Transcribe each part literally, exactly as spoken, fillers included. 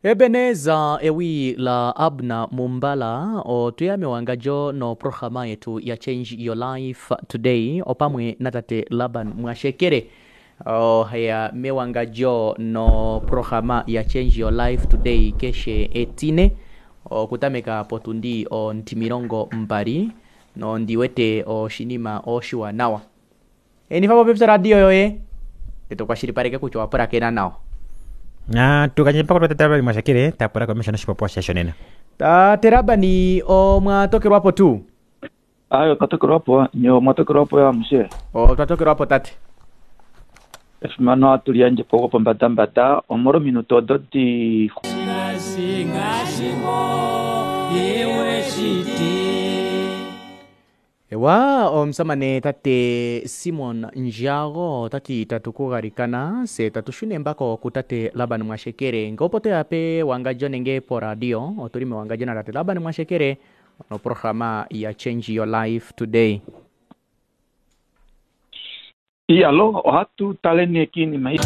Ebeneza ewi la Abna Mumbala o tuyame wangajo no programa yetu ya Change Your Life Today opamwe natate Laban Mwashekere o haya mewangajo no programa ya Change Your Life Today keshe etine o kutameka potundi o ntimirongo mbari no ndiwete o shinima o shiwa nawa enifapo pepsa radio yoye eto kwa shiripareke kuchwa para kena nao na tukanyempa kwa Labani Mwashekere tapora kwa mishana shipopo shashonena ta terabani o mwatokerwa hapo tu ayo katokerwa hapo nyo mwatokerwa hapo ya mshe o twatokerwa hapo tate efumano atulianje poko pambata mbata omoro minuto doti ewa o msamane tate Simon Njago tati tatukugarikana se tatushune mbako kutate Labani Mwashekere ngopote ape wangajo nge po radio oturime wangajo na tate Labani Mwashekere no programa ya Change Your Life Today. iya lo hatu talene kini mai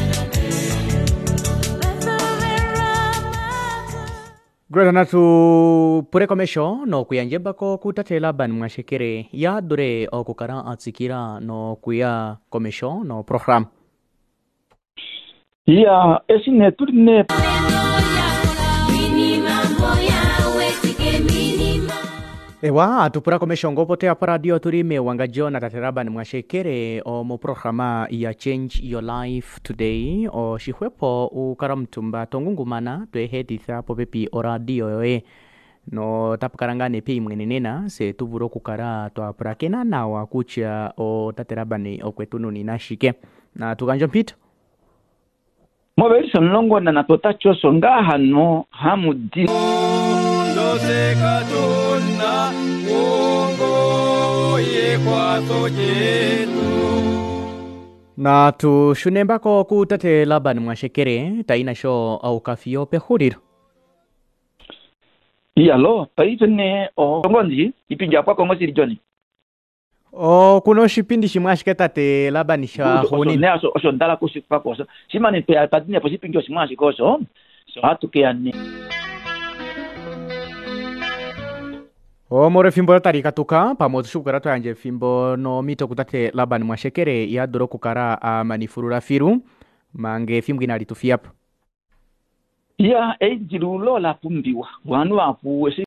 Greta natu pure komesho no kuyanjeba ko kutate Labani Mwashekere ya dure o kukara atsikira no kuya komesho no program. iya esine turne Ewa atupura komesho ngopote ya radio turime wangajo na tate Labani Mwashekere o mo programa ya Change Your Life Today o shihwepo ukaramtumba tongungumana tweheditha popepi o radio yoe no tapakarangane pi mwenenena se tuvuro kukara twapura kena nawa kucha o tate Labani o kwetununi nashike na tukanjo mpito mo verso nlongo na natota choso ngahano hamudi Dose katuna ungo ye kwa sojetu na tushune mbako kutate Labani Mwashekere taina sho au kafio pehuriro. iya lo paivene o ngonzi ipinja kwa kongo siri joni O kuno shipindi shimwashike tate Labani sha huni. ne aso aso ndala kusipa koso simani pe alpadine posipinjo simwashi koso so hatu ke ane O more fimbo tarika tuka pamoja shukara twanje fimbo no mito kutate Labani Mwashekere ya doro kukara a manifurura firu mange fimbo ina litufiapo. iya ejirulo la pumbiwa wanu apu